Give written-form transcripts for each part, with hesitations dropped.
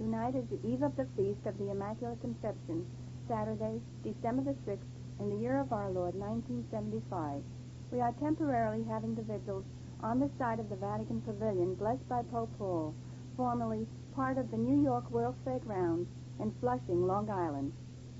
Tonight is the eve of the Feast of the Immaculate Conception, Saturday, December the 6th, in the year of our Lord, 1975. We are temporarily having the vigils on the side of the Vatican Pavilion, blessed by Pope Paul, formerly part of the New York World Fair Grounds in Flushing, Long Island.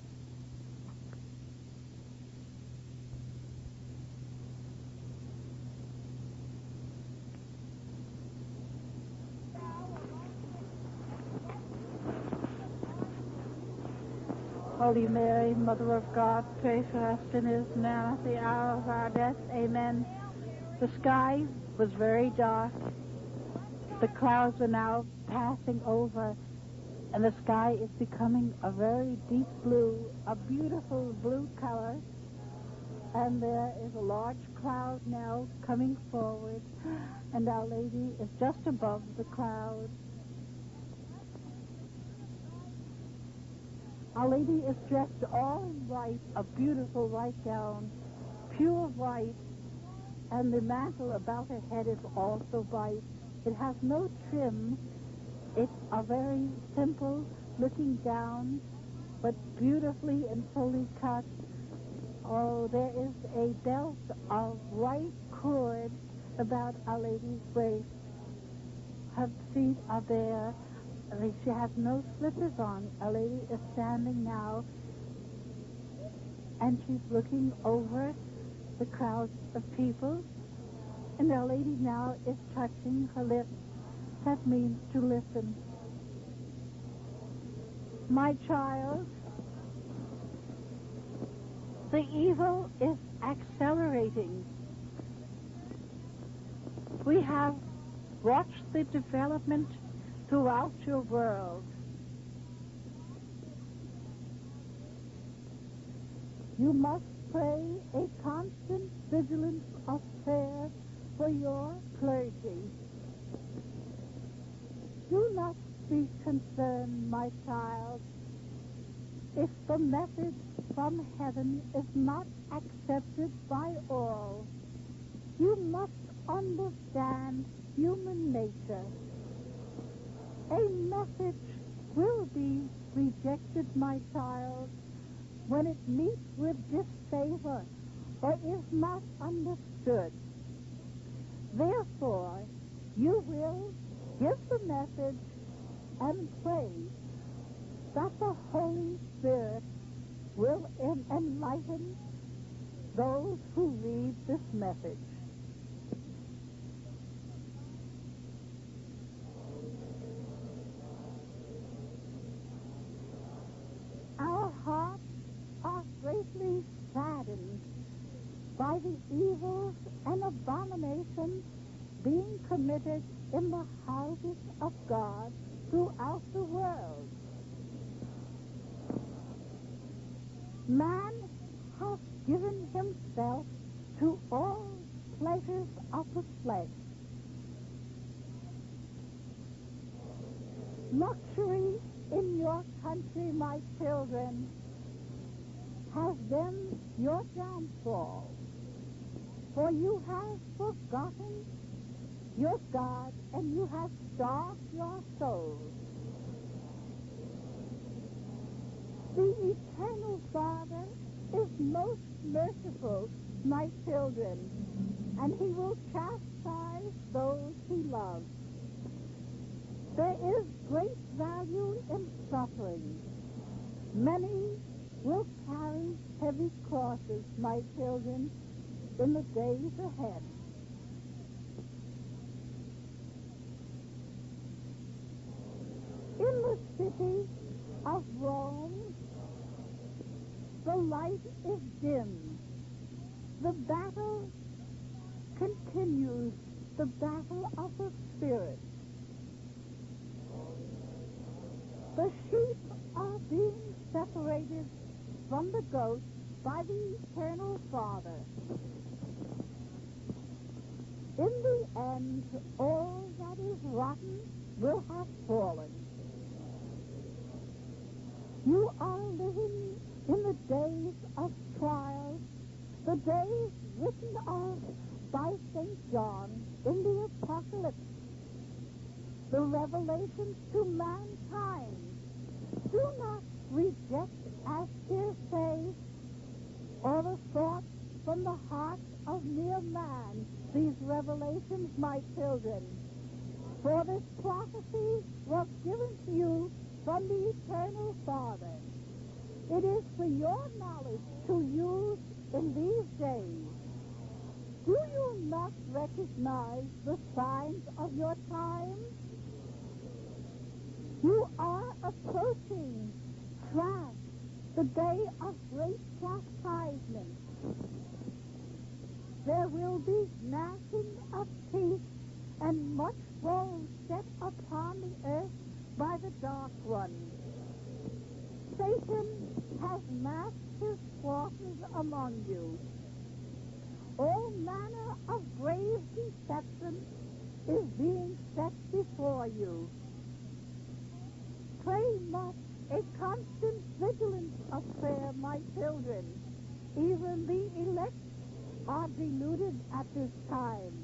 Holy Mary, Mother of God, pray for us sinners now at the hour of our death. Amen. The sky was very dark. The clouds are now passing over, and the sky is becoming a very deep blue, a beautiful blue color. And there is a large cloud now coming forward, and Our Lady is just above the cloud. Our Lady is dressed all in white, a beautiful white gown, pure white, and the mantle about her head is also white. It has no trim. It's a very simple looking gown, but beautifully and fully cut. Oh, there is a belt of white cord about Our Lady's waist. Her feet are bare. She has no slippers on. Our Lady is standing now, and she's looking over the crowds of people, and Our Lady now is touching her lips. That means to listen. My child, the evil is accelerating. We have watched the development throughout your world. You must pray a constant vigilance of prayer for your clergy. Do not be concerned, my child, if the message from heaven is not accepted by all. You must understand human nature. A message will be rejected, my child, when it meets with disfavor or is not understood. Therefore, you will give the message and pray that the Holy Spirit will enlighten those who read this message. Our hearts are greatly saddened by the evils and abominations being committed in the houses of God throughout the world. Man has given himself to all pleasures of the flesh. Luxury in your country, my children, has been your downfall, for you have forgotten your God and you have starved your souls. The eternal Father is most merciful, my children, and he will chastise those he loves. There is great value in suffering. Many will carry heavy crosses, my children, in the days ahead. In the city of Rome, the light is dim. The battle continues, the battle of the Spirit. The sheep are being separated from the goats by the eternal Father. In the end, all that is rotten will have fallen. You are living in the days of trials, the days written of by St. John in the Apocalypse, the revelations to mankind from the heart of mere man these revelations, my children. For this prophecy was given to you from the eternal Father. It is for your knowledge to use in these days. Do you not recognize the signs of your time? You are approaching trash, the day of great chastisement. There will be gnashing of teeth and much woe set upon the earth by the dark one. Satan has massed his forces among you. All manner of grave deception is being set before you. Pray much, a constant vigilance of prayer, my children. Even the elect are deluded at this time.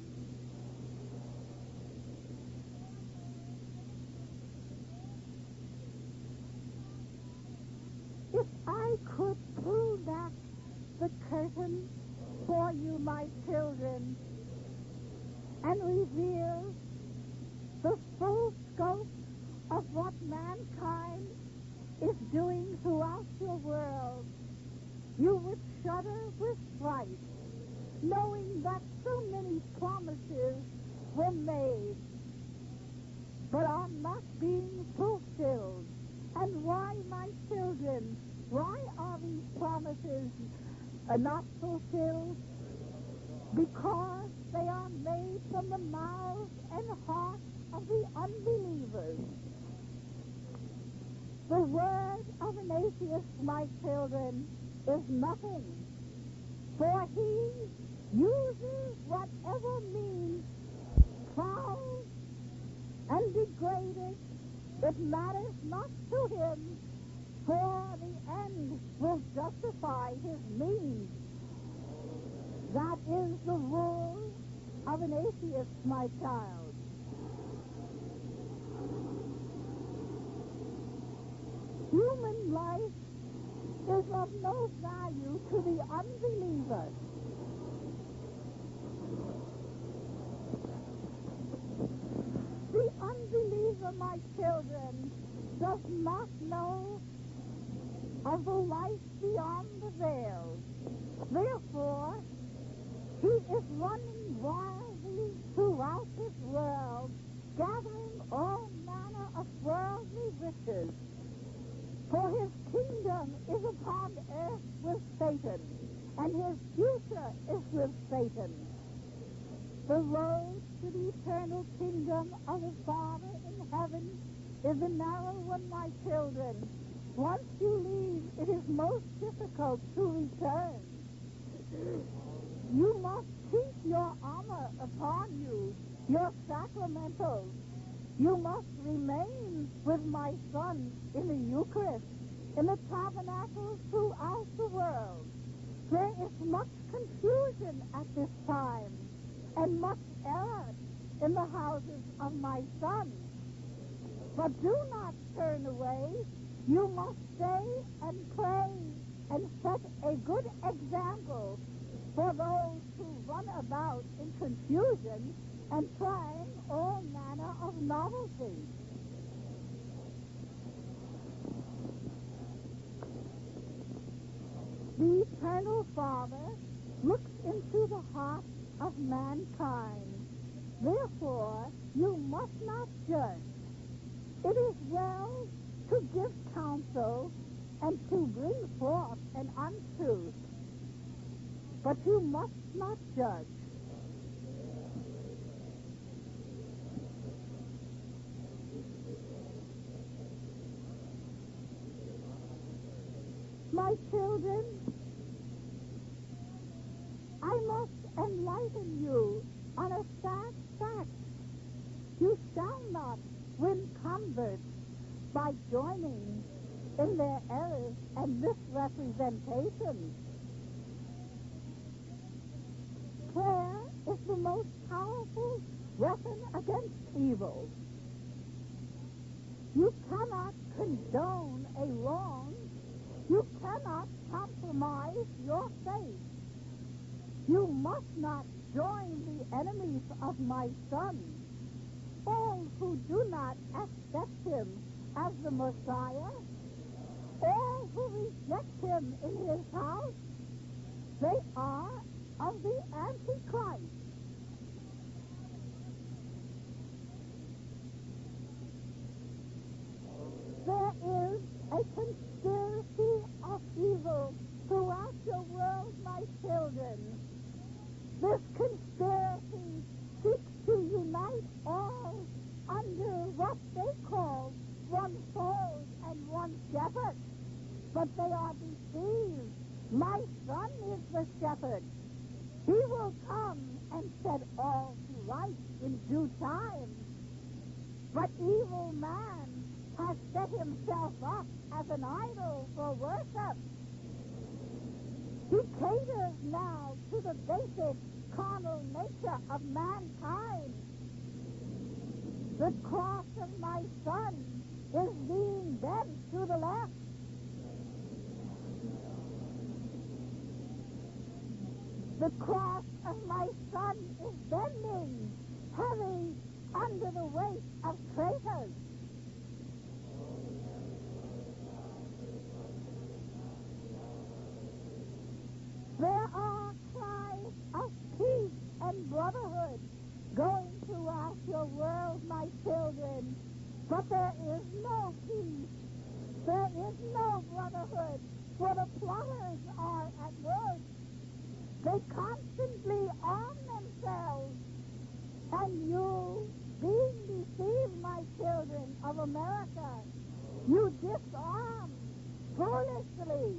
If I could pull back the curtain for you, my children, and reveal the full scope of what mankind is doing throughout your world, you would shudder with fright, knowing that so many promises were made, but are not being fulfilled. And why, my children? Why are these promises not fulfilled? Because they are made from the mouths and hearts of the unbelievers. The word of an atheist, my children, is nothing, for he uses whatever means, foul and degrading. It matters not to him, for the end will justify his means. That is the rule of an atheist, my child. Human life is of no value to the unbeliever. The unbeliever, my children, does not know of the life beyond the veil. Therefore, he is running wildly throughout this world, gathering all manner of worldly riches. For his kingdom is upon earth with Satan, and his future is with Satan. The road to the eternal kingdom of the Father in heaven is a narrow one, my children. Once you leave, it is most difficult to return. You must keep your armor upon you, your sacramentals. You must remain with my Son in the Eucharist, in the tabernacles throughout the world. There is much confusion at this time, and much error in the houses of my Son. But do not turn away. You must stay and pray and set a good example for those who run about in confusion and trying all manner of novelty. The Eternal Father looks into the heart of mankind. Therefore, you must not judge. It is well to give counsel and to bring forth an untruth, but you must not judge. My children, I must enlighten you on a sad fact. You shall not win converts by joining in their errors and misrepresentations. Prayer is the most powerful weapon against evil. You cannot condone a wrong. You cannot compromise your faith. You must not join the enemies of my son. All who do not accept him as the Messiah, all who reject him in his house, they are of the Antichrist. There is a conspiracy of evil throughout your world, my children. This conspiracy seeks to unite all under what they call one fold and one shepherd. But they are deceived. My son is the shepherd. He will come and set all to right in due time. But evil man has set himself up as an idol for worship. He caters now to the basic carnal nature of mankind. The cross of my son is being bent to the left. The cross of my son is bending, heavy under the weight of traitors. There are cries of peace and brotherhood going throughout your world, my children, but there is no peace. There is no brotherhood, for the plotters are at work. They constantly arm themselves, and you, being deceived, my children of America, you disarm foolishly.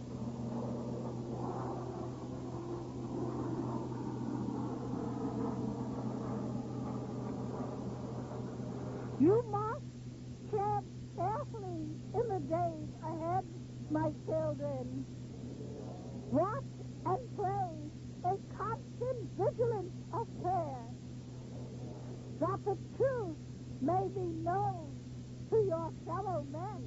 You must tread carefully in the days ahead, my children. Watch and pray a constant vigilance of prayer, that the truth may be known to your fellow men.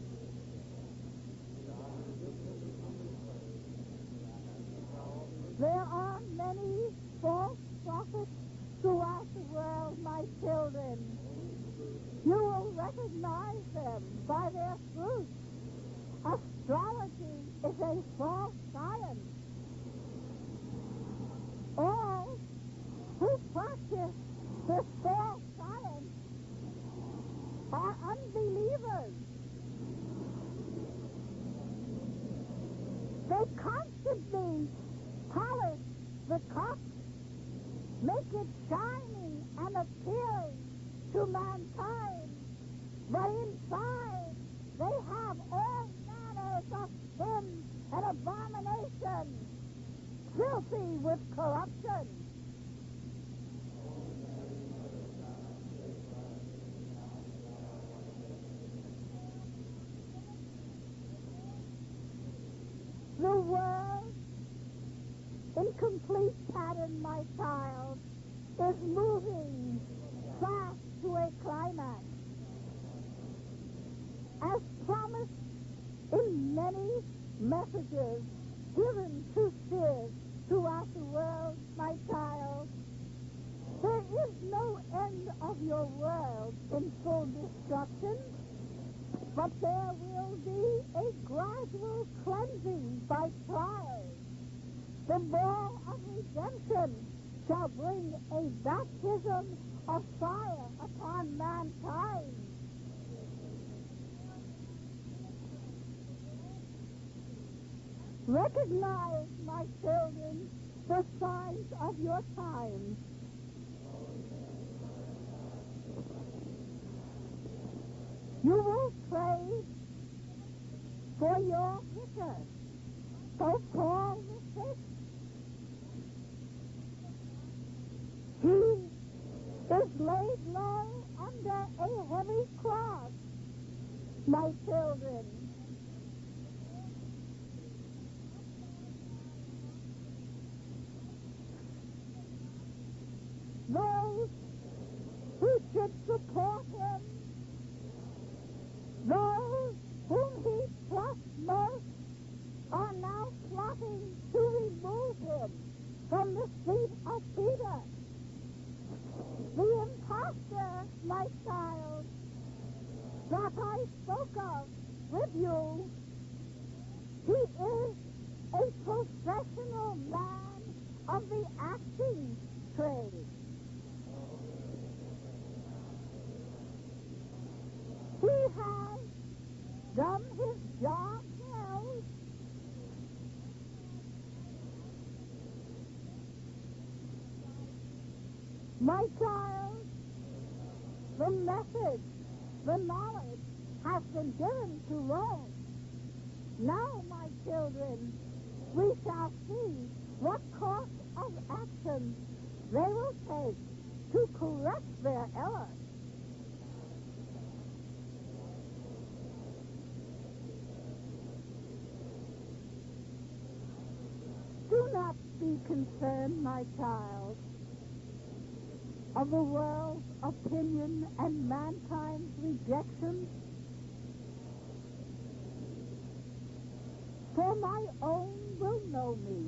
There are many false prophets throughout the world, my children. You will recognize them by their fruit. Astrology is a false science. All who practice this false science are unbelievers. They constantly polish the cup, make it shiny and appealing to mankind, but inside they have all manners of sin and abomination, filthy with corruption. The world, in complete pattern, my child, is moving fast to a climax. As promised in many messages given to seers throughout the world, my child, there is no end of your world in full destruction, but there will be a gradual cleansing by trials. The law of redemption shall bring a baptism of fire upon mankind. Recognize, my children, the signs of your times. You will pray for your vicar, Pope Paul VI. He is laid low under a heavy cross, my children. Those who should support him, those whom he trusts most, are now plotting to remove him from I spoke of with you. He is a professional man of the acting trade. He has done his job well. My child, the message, the knowledge has been given to Rome. Now, my children, we shall see what course of action they will take to correct their errors. Do not be concerned, my child, of the world's opinion and mankind's rejection. For my own will know me.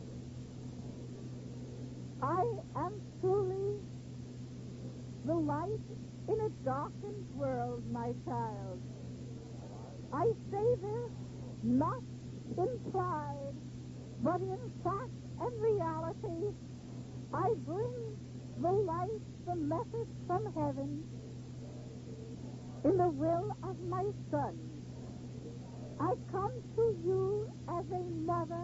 I am truly the light in a darkened world, my child. I say this not in pride, but in fact and reality. I bring the light, the message from heaven, in the will of my Son. I come to you as a mother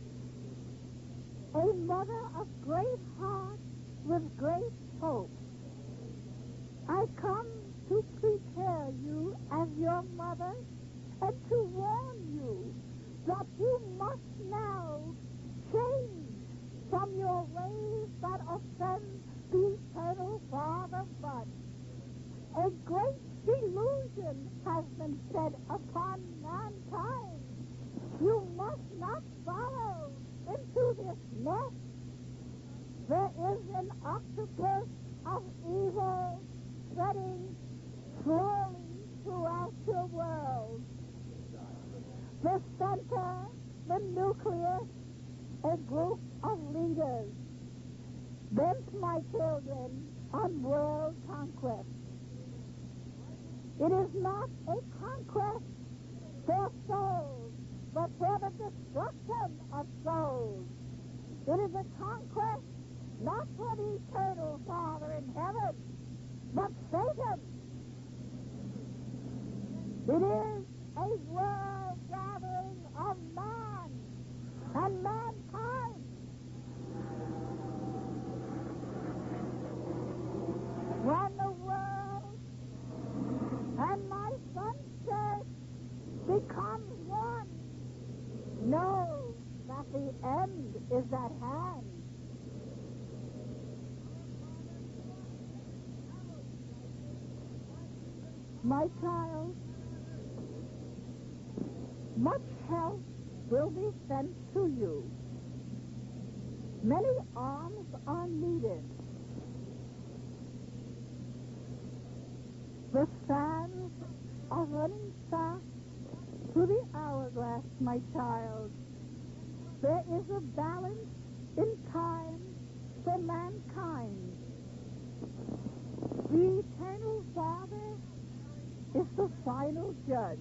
of great heart with great hope. I come to prepare you as your mother and to warn you that you must now change from your ways that offend the eternal Father. But a great delusion has been set upon mankind. You must not follow into this net. There is an octopus of evil spreading slowly throughout your world. The center, the nucleus, a group of leaders bent, my children, on world conquest. It is not a conquest for souls, but for the destruction of souls. It is a conquest not for the eternal Father in heaven, but Satan. It is a world gathering of man and mankind. When the world and my Son's church becomes one, know that the end is at hand. My child, much help will be sent to you. Many arms are needed. The sands are running fast to the hourglass, my child. There is a balance in time for mankind. The eternal Father is the final judge.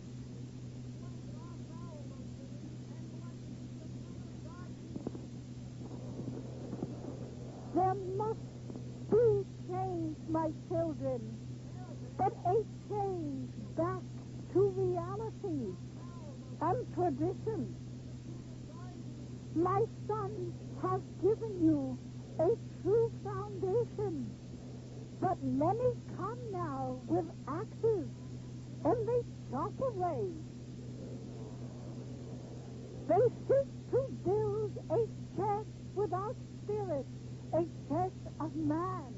There must be change, my children, but a change back to reality and tradition. My Son has given you a true foundation, but many come now with axes and they chop away. They seek to build a church without spirit, a church of man.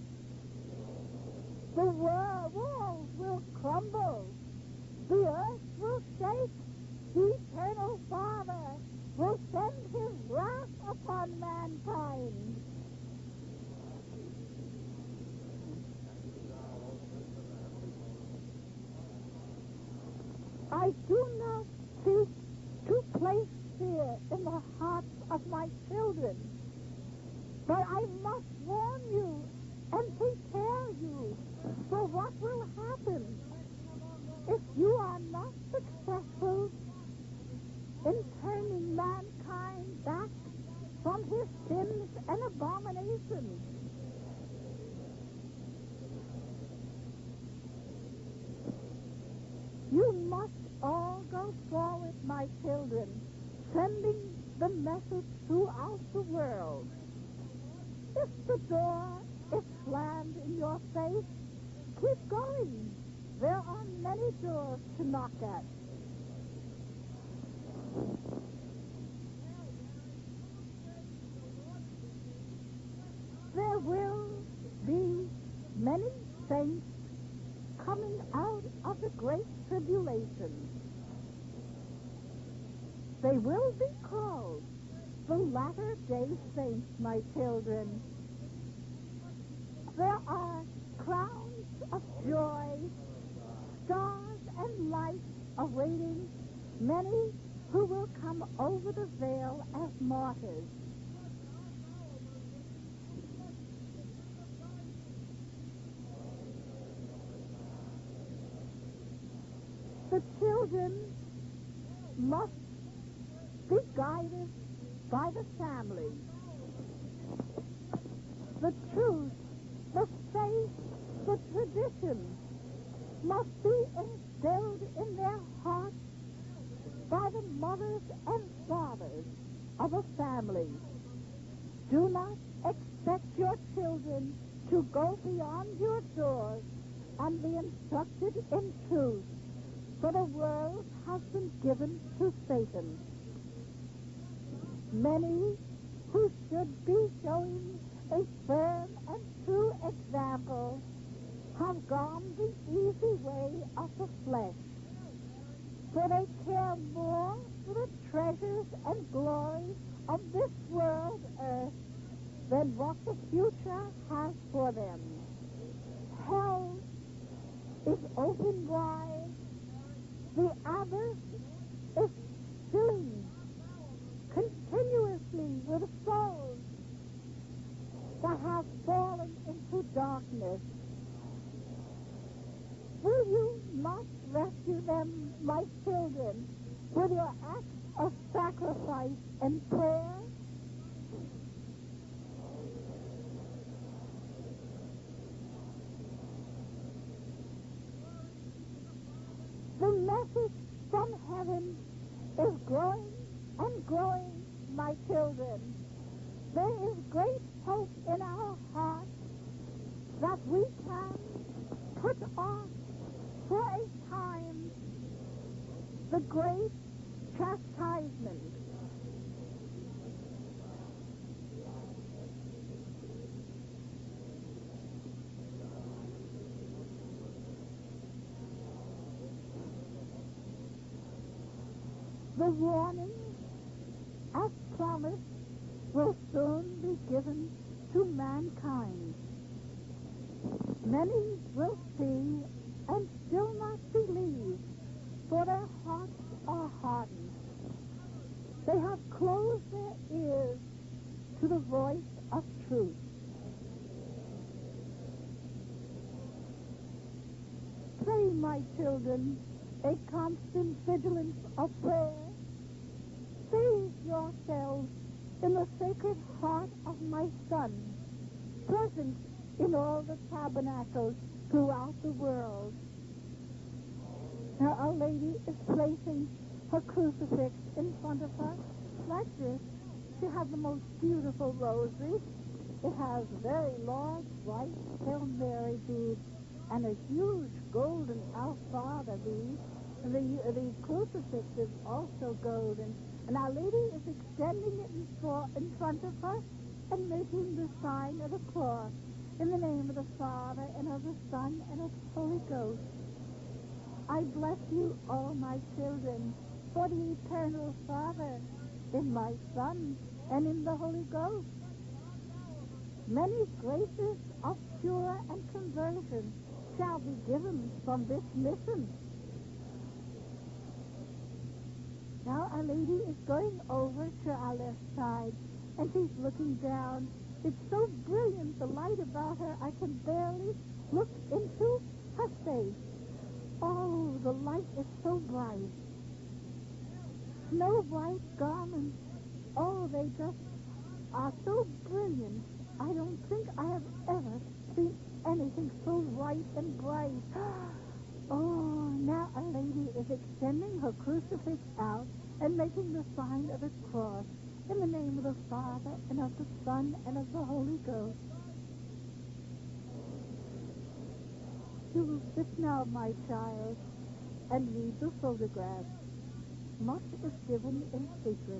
The walls will crumble. The earth will shake. The eternal Father will send his wrath upon mankind. I do not seek to place fear in the hearts of my children, but I must warn you and prepare you for what will happen. if you are not successful in turning mankind back from his sins and abominations, you must all go forward, my children, sending the message throughout the world. If the door is slammed in your face, keep going. There are many doors to knock at. There will be many saints coming out of the great tribulation. They will be called the latter-day saints, my children. There are crowns of joy, stars and light awaiting many who will come over the veil as martyrs. The children must be guided by the family. The truth, the faith, the tradition must be instilled in their hearts by the mothers and fathers of a family. Do not expect your children to go beyond your doors and be instructed in truth, for the world has been given to Satan. Many who should be showing a firm and true example have gone the easy way of the flesh, for they care more for the treasures and glory of this world earth than what the future has for them. Hell is open wide. The abyss is filling continuously with souls that have fallen into darkness. Will you not rescue them, my children, with your acts of sacrifice and prayer? The message from heaven is growing and growing, my children. There is great hope in our hearts that we can put off for a time the great chastisement. The warning, as promised, will soon be given to mankind. Many will see and still not believe, for their hearts are hardened. They have closed their ears to the voice of truth. Pray, my children, a constant vigilance of prayer. Save yourselves in the sacred heart of my Son, present in all the tabernacles throughout the world. Now Our Lady is placing her crucifix in front of her like this. She has the most beautiful rosary. It has very large white Hail Mary beads and a huge golden Our Father bead. The crucifix is also golden. And Our Lady is extending it in front of her and making the sign of the cross in the name of the Father and of the Son and of the Holy Ghost. I bless you, all my children, for the eternal Father, in my Son, and in the Holy Ghost. Many graces of cure and conversion shall be given from this mission. Now Our Lady is going over to our left side, and she's looking down. It's so brilliant, the light about her, I can barely look into her face. Oh, the light is so bright. Snow white garments. Oh, they just are so brilliant. I don't think I have ever seen anything so white and bright. Oh, now a lady is extending her crucifix out and making the sign of a cross in the name of the Father and of the Son and of the Holy Ghost. You will sit now, my child, and read the photograph. Much is given in secret.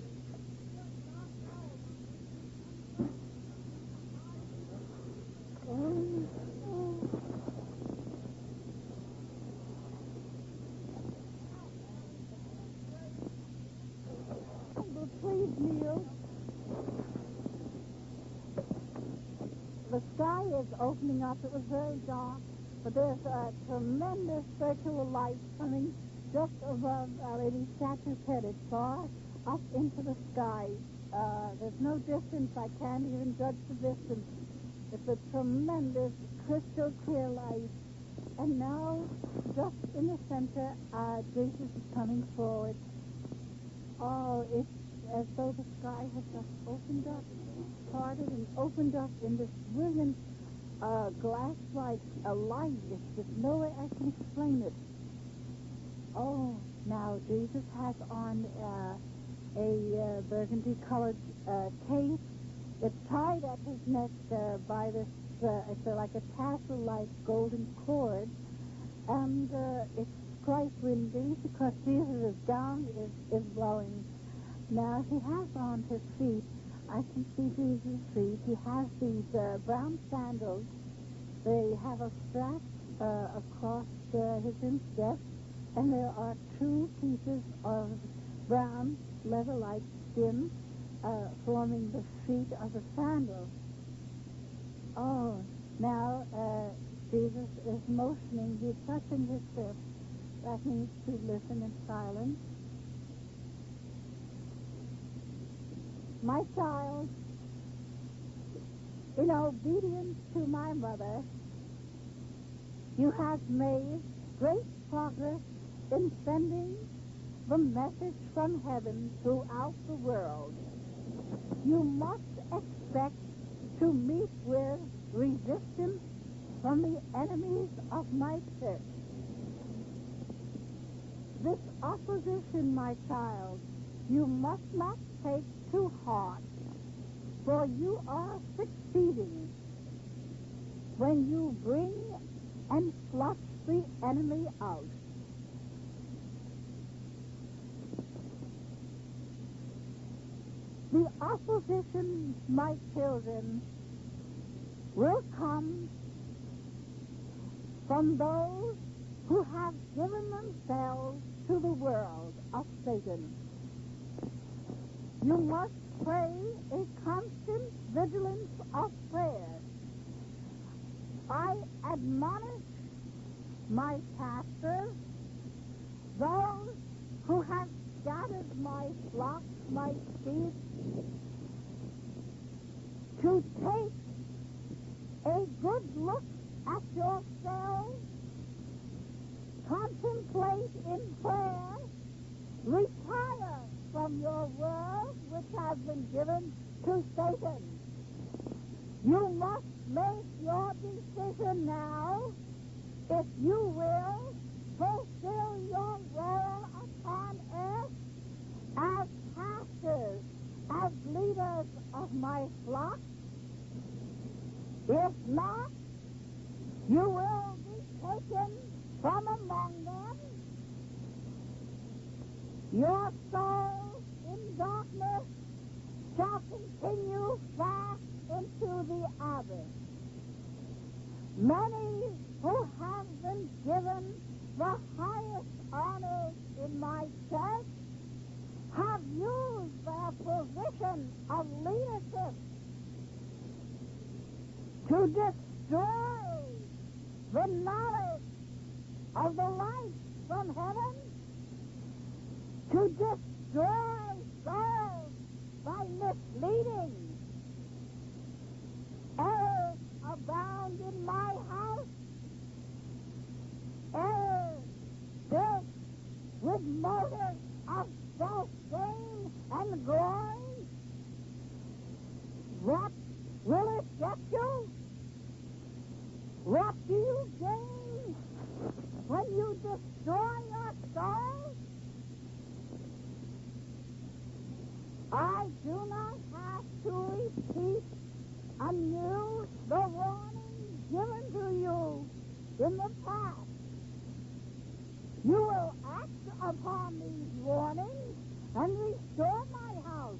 Please kneel. The sky is opening up. It was very dark, but there's a tremendous circular light coming just above Our Lady's statue's head. It's far up into the sky. There's no distance. I can't even judge the distance. It's a tremendous crystal clear light. And now, just in the center, Jesus is coming forward. Oh, it's as though the sky has just opened up, parted and opened up in this brilliant glass-like light. There's no way I can explain it. Oh, now Jesus has on a burgundy-colored cape. It's tied at his neck by this, it's like a tassel-like golden cord, and it's quite windy because Jesus' gown is blowing. Now, he has on his feet, I can see Jesus' feet, he has these brown sandals. They have a strap across his instep, and there are two pieces of brown leather-like skin forming the feet of the sandals. Oh, now Jesus is motioning, he's touching his lips. That means to listen in silence. My child, in obedience to my mother, you have made great progress in sending the message from heaven throughout the world. You must expect to meet with resistance from the enemies of my church. This opposition, my child, you must not take to heart, for you are succeeding when you bring and flush the enemy out. The opposition, my children, will come from those who have given themselves to the world of Satan. You must pray a constant vigilance of prayer. I admonish my pastors, those who have scattered my flock, my sheep, to take a good look at yourselves, contemplate in prayer, retire from your world which has been given to Satan. You must make your decision now if you will fulfill your role upon earth as pastors, as leaders of my flock. If not, you will be taken from among them. Your souls in darkness shall continue fast into the abyss. Many who have been given the highest honors in my church have used their position of leadership to destroy the knowledge of the light from heaven, to destroy souls by misleading. Errors abound in my house. Errors with motives of self-gain and glory, what will it get you? What do you gain when you destroy your soul? I do not have to repeat anew the warning given to you in the past. You will act upon these warnings and restore my house.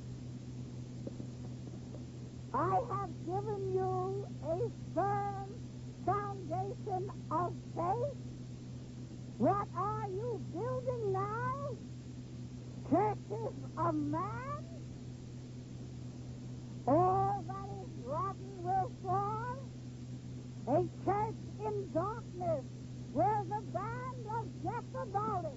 I have given you a firm foundation of faith. What are you building now? Churches of man? All that is rotten will fall. A church in darkness where the band of Jezebel.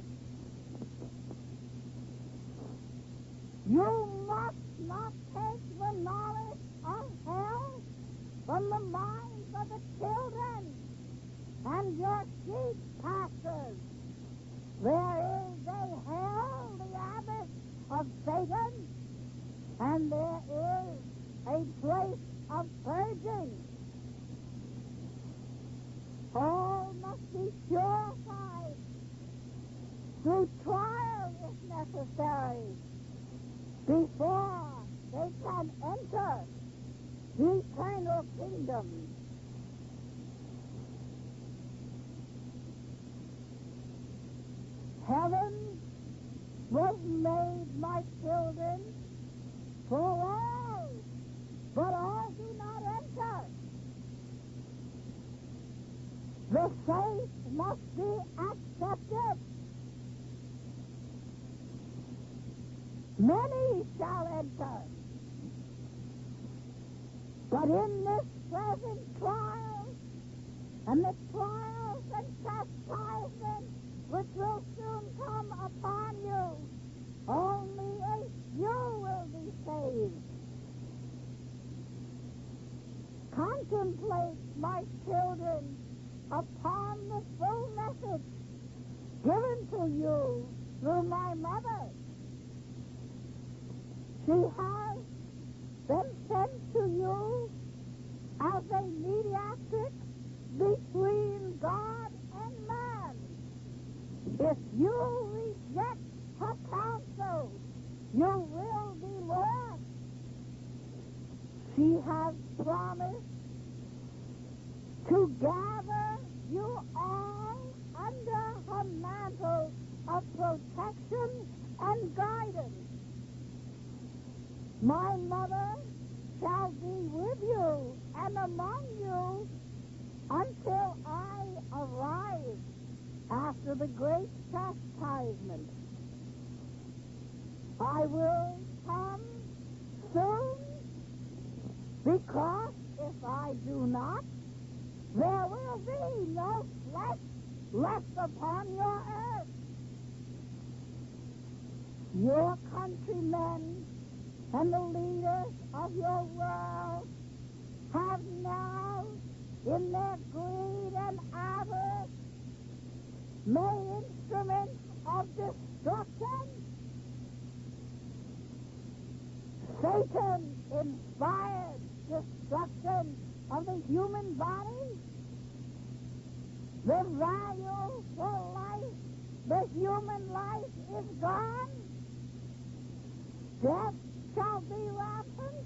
You must not take the knowledge of hell from the minds of the children and your sheep pastors. There is a hell, the abyss of Satan, and there is a place of purging. All must be purified through trial if necessary before they can enter the eternal kingdom. Heaven was made, my children, for all, but all do not enter. The faith must be accepted. Many shall enter. But in this present trial, and the trials and chastisements which will soon come upon you, only a few will be saved. Contemplate, my children, upon the full message given to you through my mother. She has been sent to you as a mediatrix between God and man. If you reject her counsel, you will be lost. She has promised to gather you all under her mantle of protection and guidance. My mother shall be with you and among you until I arrive after the great chastisement. I will come soon, because if I do not, there will be no flesh left upon your earth. Your countrymen and the leaders of your world have now, in their greed and avarice, made instruments of destruction. Satan inspired destruction of the human body. The value for life, the human life, is gone. Death shall be rampant.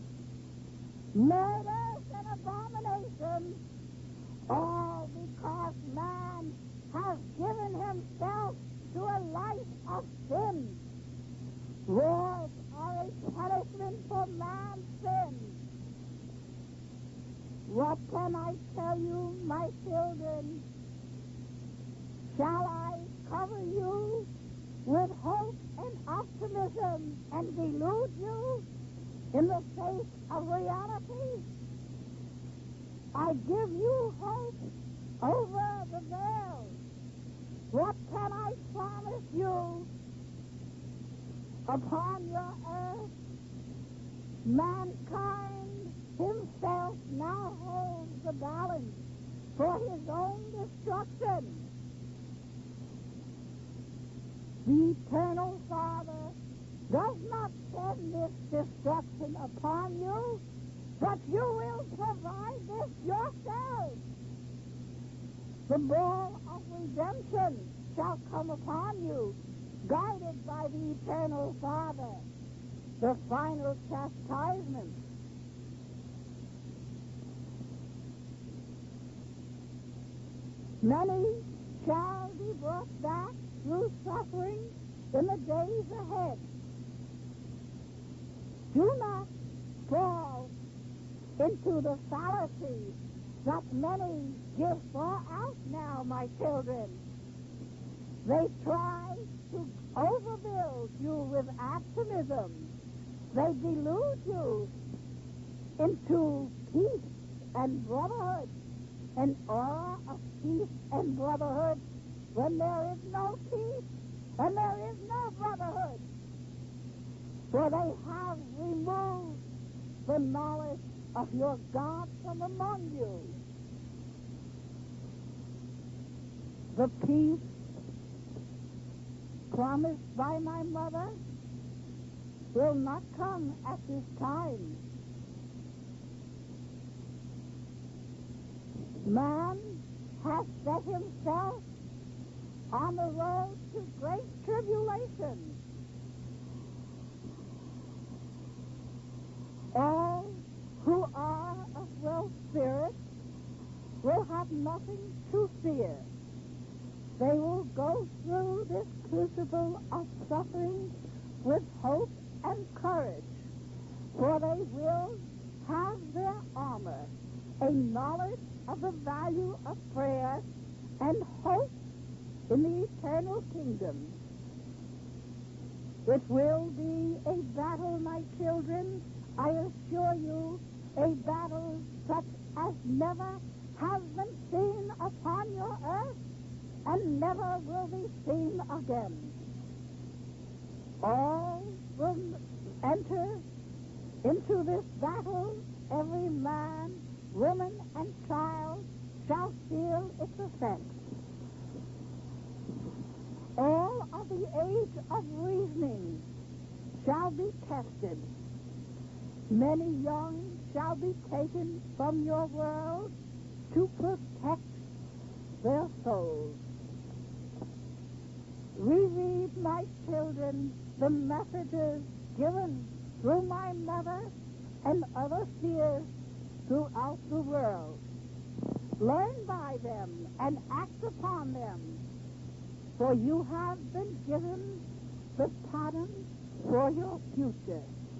Murders and abominations, all because man has given himself to a life of sin. Wars are a punishment for man's sin. What can I tell you, my children? Shall I cover you with hope and optimism and delude you in the face of reality? I give you hope over the veil. What can I promise you? Upon your earth, mankind himself now holds the balance for his own destruction. The eternal Father does not send this destruction upon you, but you will survive this yourselves. The ball of redemption shall come upon you, guided by the eternal Father, the final chastisement. Many shall be brought back through suffering in the days ahead. Do not fall into the fallacy that many give far out now, my children. They try to overbuild you with optimism. They delude you into peace and brotherhood, an aura of peace and brotherhood, when there is no peace and there is no brotherhood. For they have removed the knowledge of your God from among you. The peace promised by my mother will not come at this time. Man has set himself on the road to great tribulation. All who are of well spirit will have nothing to fear. They will go through this crucible of suffering with hope and courage, for they will have their armor, a knowledge of the value of prayer and hope in the eternal kingdom. It will be a battle, my children, I assure you, a battle such as never has been seen upon your earth and never will be seen again. All will enter into this battle. Every man, woman, and child shall feel its effects. All of the age of reasoning shall be tested. Many young shall be taken from your world to protect their souls. Reread, my children, the messages given through my mother and other seers throughout the world. Learn by them and act upon them, for you have been given the pattern for your future.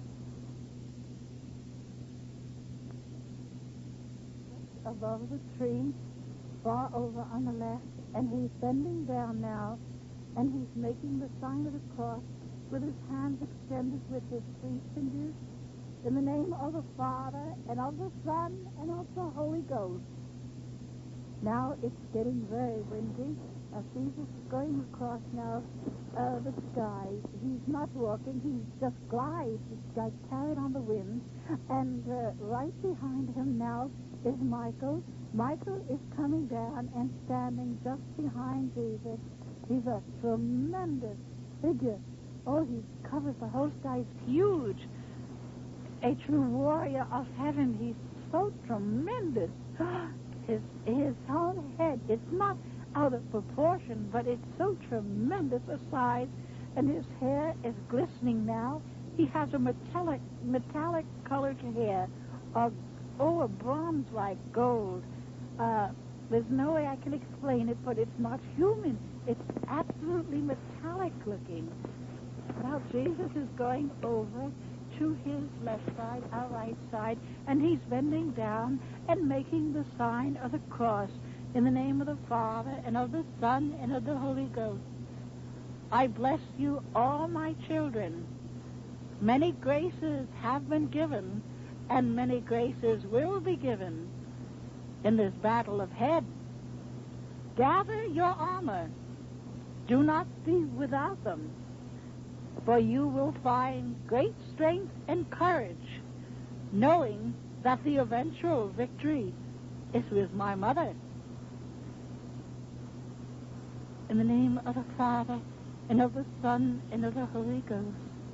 Above the tree, far over on the left, and he's bending down now, and he's making the sign of the cross with his hands extended with his 3 fingers, in the name of the Father, and of the Son, and of the Holy Ghost. Now it's getting very windy. Jesus is going across now the sky. He's not walking, he just glides. He's like carried on the wind. And right behind him now is Michael. Michael is coming down and standing just behind Jesus. He's a tremendous figure. Oh, he covers the whole sky. He's huge. A true warrior of heaven. He's so tremendous. His whole head, it's not out of proportion, but it's so tremendous a size, and his hair is glistening now. He has a metallic colored hair, a bronze-like gold. There's no way I can explain it, but it's not human. It's absolutely metallic looking. Now Jesus is going over to his left side, our right side, and he's bending down and making the sign of the cross in the name of the Father and of the Son and of the Holy Ghost. I bless you all, my children. Many graces have been given, and many graces will be given in this battle of head. Gather your armor. Do not be without them, for you will find great strength and courage, knowing that the eventual victory is with my mother. In the name of the Father, and of the Son, and of the Holy Ghost.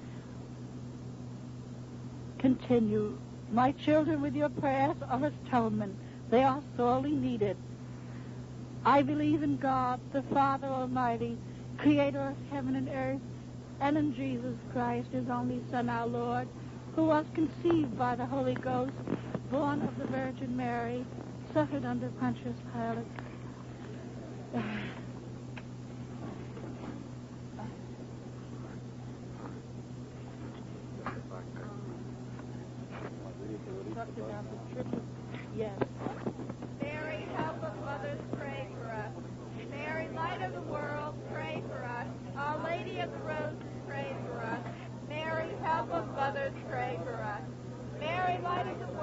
Continue, my children, with your prayers of atonement. They are sorely needed. I believe in God, the Father Almighty, creator of heaven and earth, and in Jesus Christ, his only Son, our Lord, who was conceived by the Holy Ghost, born of the Virgin Mary, suffered under Pontius Pilate. Yes. Mary, help of mothers, pray for us. Mary, light of the world, pray for us. Our Lady of the Roses, pray for us. Mary, help of mothers, pray for us. Mary, light of the world,